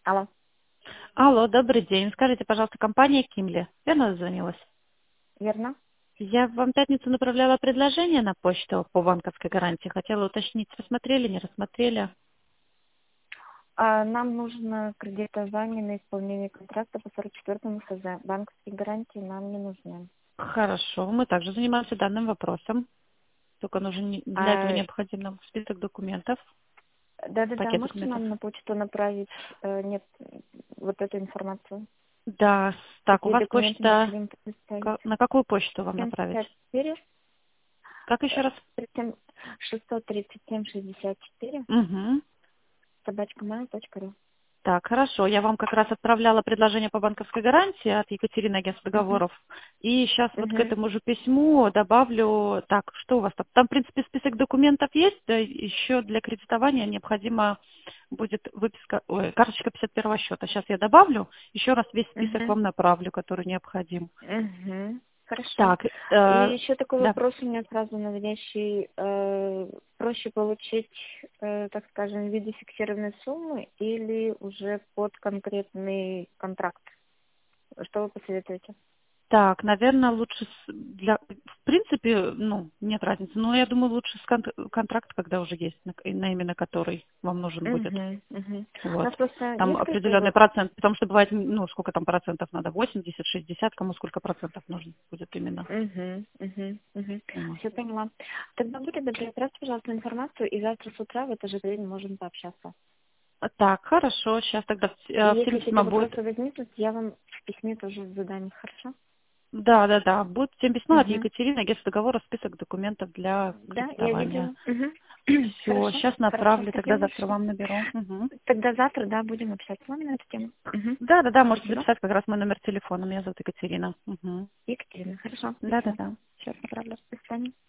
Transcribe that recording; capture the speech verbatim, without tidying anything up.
Алло, Алло, добрый день. Скажите, пожалуйста, компания Кимли. Верно дозвонилась? верно? Я вам в пятницу направляла предложение на почту по банковской гарантии. Хотела уточнить, рассмотрели, не рассмотрели. А, нам нужно кредитование на исполнение контракта по сорок четвёртому ФЗ. Банковские гарантии нам не нужны. Хорошо, мы также занимаемся данным вопросом. Только нужен не- для этого А, необходим нам список документов, да-да-да, пакет можете документов. нам на почту направить э, нет, вот эту информацию? Да, с- так, у Какие вас документы почта... необходимо предоставить? ка- На какую почту вам семь направить? пятьдесят четыре, Как еще раз? шестьсот тридцать семь шестьдесят четыре, Угу. собачка mail точка ру. Так, хорошо. Я вам как раз отправляла предложение по банковской гарантии от Екатерины агентства Угу. договоров. И сейчас вот к Угу. этому же письму добавлю, так, что у вас там? Там, в принципе, список документов есть, да, еще для кредитования необходима будет выписка, ой, карточка пятьдесят первого счета. Сейчас я добавлю, еще раз весь список Угу. вам направлю, который необходим. Угу. Хорошо. Так, И э, еще такой да. вопрос у меня сразу наводящий. Э, проще получить, э, так скажем, в виде фиксированной суммы или уже под конкретный контракт? Что вы посоветуете? Так, наверное, лучше с- для, в принципе, ну, нет разницы, но я думаю, лучше с кон- контракт, когда уже есть, на, на имя на который вам нужен будет. Угу, угу. У Вот. нас просто Там несколько определенный вот. процент, потому что бывает, ну, сколько там процентов надо, восемьдесят, шестьдесят, кому сколько процентов нужно будет именно. Угу, угу, угу. Вот. Все поняла. Тогда будьте добры, отправьте, пожалуйста, информацию, и завтра с утра в это же время можем пообщаться. А Так, хорошо, сейчас тогда в, И э, в если семь какие-то письма будет. вопросы возникнут, я вам в письме тоже задам. Хорошо? Да, да, да, будет семь письма от Угу. Екатерины, агентство договора, список документов для Да, я кредитования. видела. Мгм. Все, Хорошо, сейчас хорошо, направлю, тогда спасибо завтра большое. вам наберу. Мгм. Тогда завтра, да, будем общаться с вами на эту тему. Мгм. Да, да, да, можете Спасибо. записать как раз мой номер телефона. Меня зовут Екатерина. Угу. Екатерина, хорошо, Да, да, спасибо. да. Сейчас направлю. До свидания.